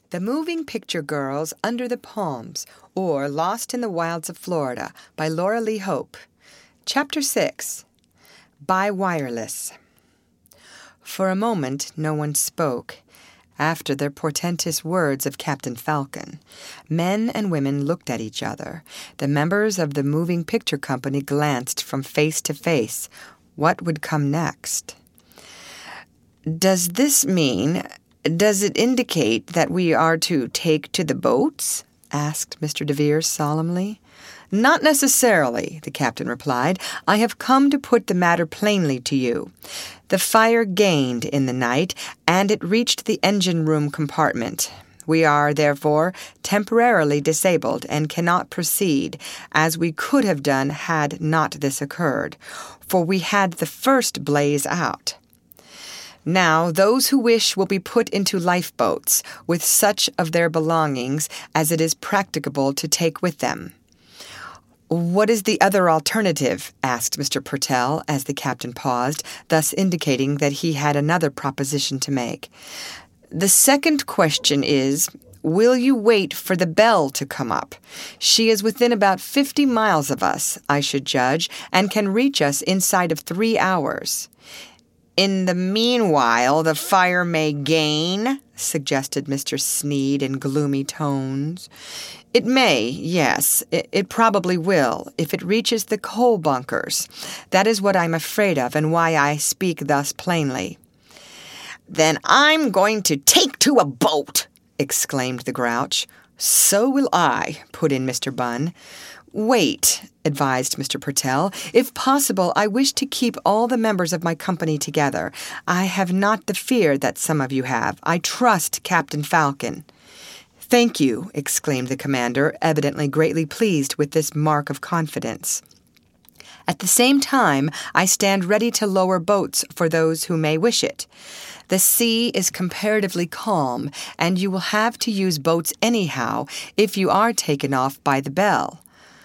The Moving Picture Girls Under the Palms, or Lost in the Wilds of Florida, by Laura Lee Hope. Chapter 6. By Wireless. For a moment no one spoke. After the portentous words of Captain Falcon, men and women looked at each other. The members of the moving picture company glanced from face to face. What would come next? Does it indicate that we are to take to the boats? Asked Mr. DeVere solemnly. Not necessarily, the captain replied. I have come to put the matter plainly to you. The fire gained in the night, and it reached the engine room compartment. We are, therefore, temporarily disabled and cannot proceed, as we could have done had not this occurred, for we had the first blaze out. Now, those who wish will be put into lifeboats, with such of their belongings as it is practicable to take with them. What is the other alternative? Asked Mr. Purtell, as the captain paused, thus indicating that he had another proposition to make. The second question is, will you wait for the Belle to come up? She is within about 50 miles of us, I should judge, and can reach us inside of 3 hours. In the meanwhile, the fire may gain, suggested Mr. Sneed in gloomy tones. It may, yes, it probably will, if it reaches the coal bunkers. That is what I'm afraid of, and why I speak thus plainly. Then I'm going to take to a boat, exclaimed the Grouch. So will I, put in Mr. Bunn. Wait, advised Mr. Purtell. If possible, I wish to keep all the members of my company together. I have not the fear that some of you have. I trust Captain Falcon. Thank you, exclaimed the commander, evidently greatly pleased with this mark of confidence. At the same time, I stand ready to lower boats for those who may wish it. The sea is comparatively calm, and you will have to use boats anyhow if you are taken off by the Belle.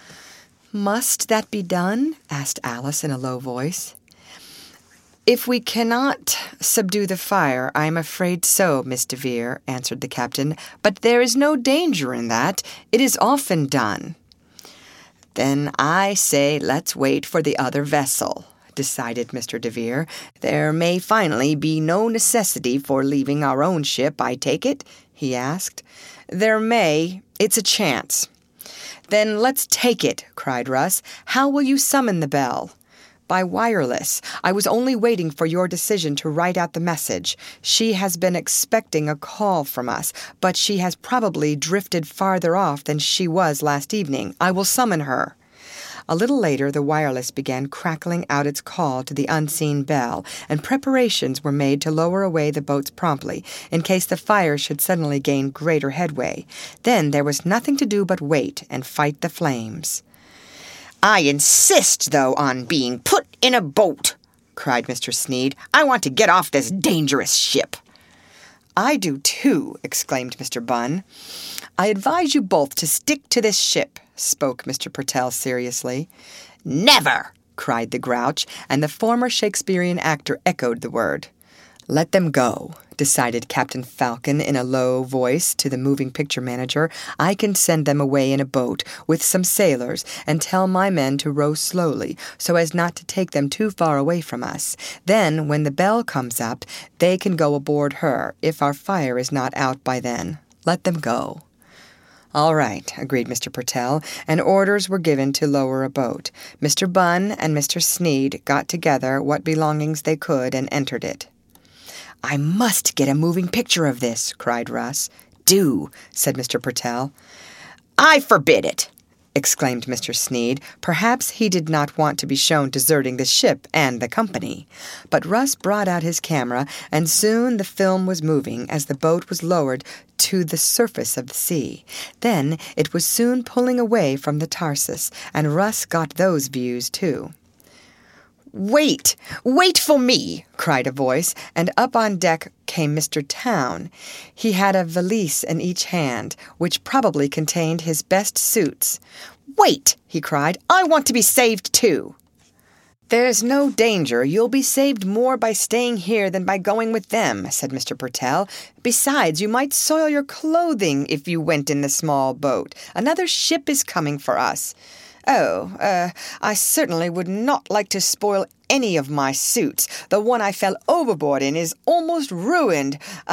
Must that be done? Asked Alice in a low voice. If we cannot subdue the fire, I am afraid so, Miss DeVere, answered the captain. But there is no danger in that. It is often done. Then I say let's wait for the other vessel, decided Mr. DeVere. There may finally be no necessity for leaving our own ship, I take it? He asked. There may. It's a chance. Then let's take it, cried Russ. How will you summon the Belle? By wireless. I was only waiting for your decision to write out the message. She has been expecting a call from us, but she has probably drifted farther off than she was last evening. I will summon her. A little later, the wireless began crackling out its call to the unseen Belle, and preparations were made to lower away the boats promptly, in case the fire should suddenly gain greater headway. Then there was nothing to do but wait and fight the flames. I insist, though, on being put in a boat, cried Mr. Sneed. I want to get off this dangerous ship. I do, too, exclaimed Mr. Bunn. I advise you both to stick to this ship, spoke Mr. Purtell seriously. Never, cried the Grouch, and the former Shakespearean actor echoed the word. Let them go, decided Captain Falcon in a low voice to the moving picture manager. I can send them away in a boat with some sailors and tell my men to row slowly so as not to take them too far away from us. Then, when the Belle comes up, they can go aboard her, if our fire is not out by then. Let them go. All right, agreed Mr. Purtell, and orders were given to lower a boat. Mr. Bunn and Mr. Sneed got together what belongings they could and entered it. I must get a moving picture of this, cried Russ. Do, said Mr. Purtell. I forbid it, exclaimed Mr. Sneed. Perhaps he did not want to be shown deserting the ship and the company. But Russ brought out his camera, and soon the film was moving as the boat was lowered to the surface of the sea. Then it was soon pulling away from the Tarsus, and Russ got those views too. Wait for me, cried a voice, and up on deck came Mr. Town. He had a valise in each hand, which probably contained his best suits. Wait, he cried, I want to be saved too. "There's no danger. You'll be saved more by staying here than by going with them," said Mr. Purtell. "Besides, you might soil your clothing if you went in the small boat. Another ship is coming for us." I certainly would not like to spoil any of my suits. The one I fell overboard in is almost ruined.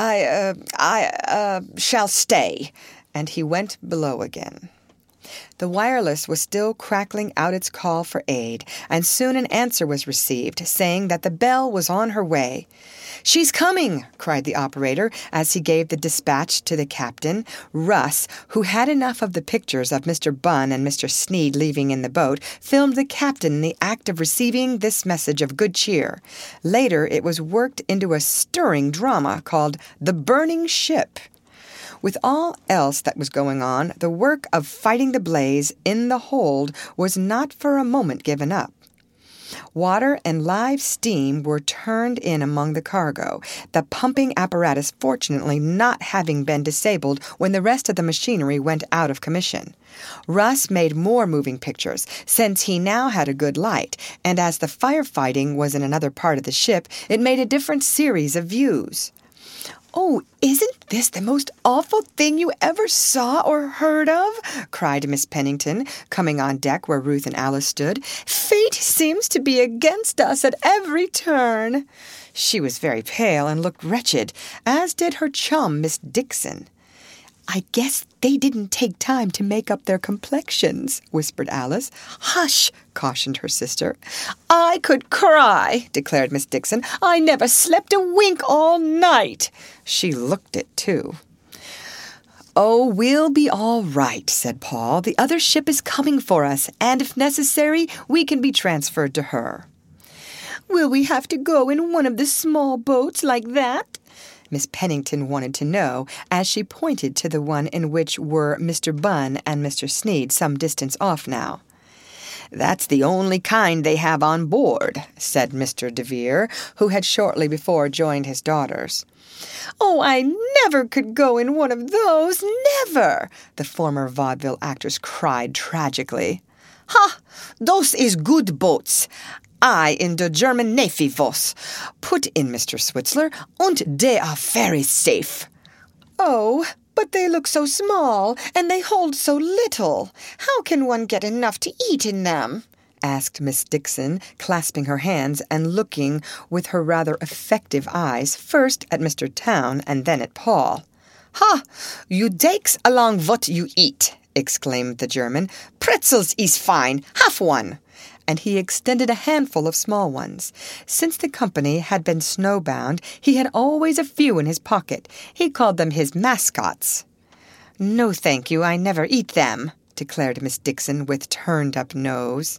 I shall stay." And he went below again. The wireless was still crackling out its call for aid, and soon an answer was received, saying that the Belle was on her way. "She's coming!" cried the operator as he gave the dispatch to the captain. Russ, who had enough of the pictures of Mr. Bunn and Mr. Sneed leaving in the boat, filmed the captain in the act of receiving this message of good cheer. Later, it was worked into a stirring drama called The Burning Ship. With all else that was going on, the work of fighting the blaze in the hold was not for a moment given up. Water and live steam were turned in among the cargo, the pumping apparatus fortunately not having been disabled when the rest of the machinery went out of commission. Russ made more moving pictures, since he now had a good light, and as the firefighting was in another part of the ship, it made a different series of views. "Oh, isn't this the most awful thing you ever saw or heard of?" cried Miss Pennington, coming on deck where Ruth and Alice stood. "Fate seems to be against us at every turn." She was very pale and looked wretched, as did her chum, Miss Dixon. "I guess they didn't take time to make up their complexions," whispered Alice. "Hush!" cautioned her sister. "I could cry," declared Miss Dixon. "I never slept a wink all night." She looked it, too. "Oh, we'll be all right," said Paul. "The other ship is coming for us, and if necessary, we can be transferred to her." "Will we have to go in one of the small boats like that?" Miss Pennington wanted to know, as she pointed to the one in which were Mr. Bunn and Mr. Sneed some distance off now. "That's the only kind they have on board," said Mr. DeVere, who had shortly before joined his daughters. "Oh, I never could go in one of those, never!" the former vaudeville actress cried tragically. "Ha! Those is good boats. I in the German Navy was," put in Mr. Switzler, "und they are very safe." "Oh, but they look so small, and they hold so little. How can one get enough to eat in them?" asked Miss Dixon, clasping her hands and looking with her rather effective eyes first at Mr. Towne and then at Paul. "Ha! You takes along what you eat," exclaimed the German. "Pretzels is fine. Have one." And he extended a handful of small ones. Since the company had been snowbound, he had always a few in his pocket. He called them his mascots. "No, thank you, I never eat them," declared Miss Dixon with turned-up nose.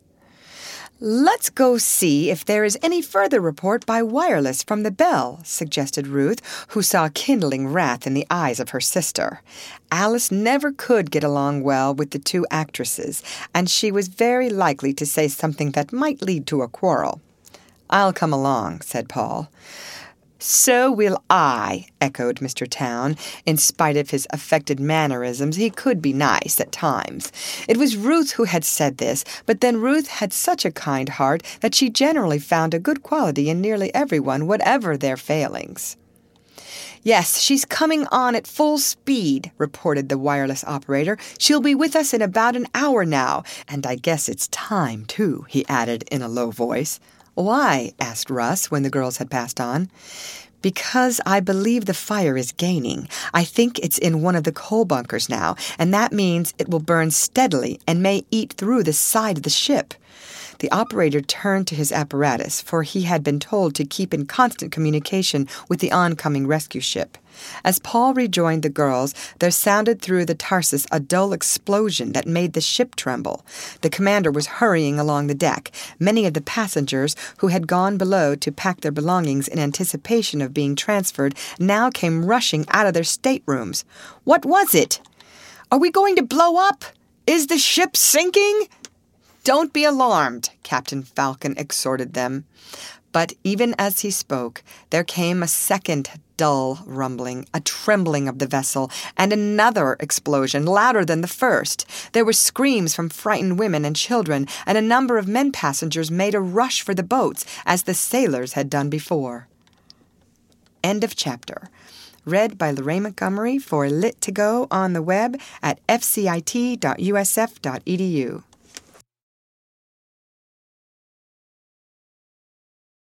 "Let's go see if there is any further report by wireless from the Belle," suggested Ruth, who saw kindling wrath in the eyes of her sister. Alice never could get along well with the two actresses, and she was very likely to say something that might lead to a quarrel. "I'll come along," said Paul. "So will I," echoed Mr. Towne. In spite of his affected mannerisms, he could be nice at times. It was Ruth who had said this, but then Ruth had such a kind heart that she generally found a good quality in nearly everyone, whatever their failings. "Yes, she's coming on at full speed," reported the wireless operator. "She'll be with us in about an hour now. And I guess it's time, too," he added in a low voice. "Why?" asked Russ when the girls had passed on. "Because I believe the fire is gaining. I think it's in one of the coal bunkers now, and that means it will burn steadily and may eat through the side of the ship." The operator turned to his apparatus, for he had been told to keep in constant communication with the oncoming rescue ship. As Paul rejoined the girls, there sounded through the Tarsus a dull explosion that made the ship tremble. The commander was hurrying along the deck. Many of the passengers, who had gone below to pack their belongings in anticipation of being transferred, now came rushing out of their staterooms. "What was it?" "Are we going to blow up?" "Is the ship sinking?" "Don't be alarmed," Captain Falcon exhorted them. But even as he spoke, there came a second dull rumbling, a trembling of the vessel, and another explosion, louder than the first. There were screams from frightened women and children, and a number of men passengers made a rush for the boats, as the sailors had done before. End of chapter. Read by Lorraine Montgomery for Lit2Go on the web at fcit.usf.edu.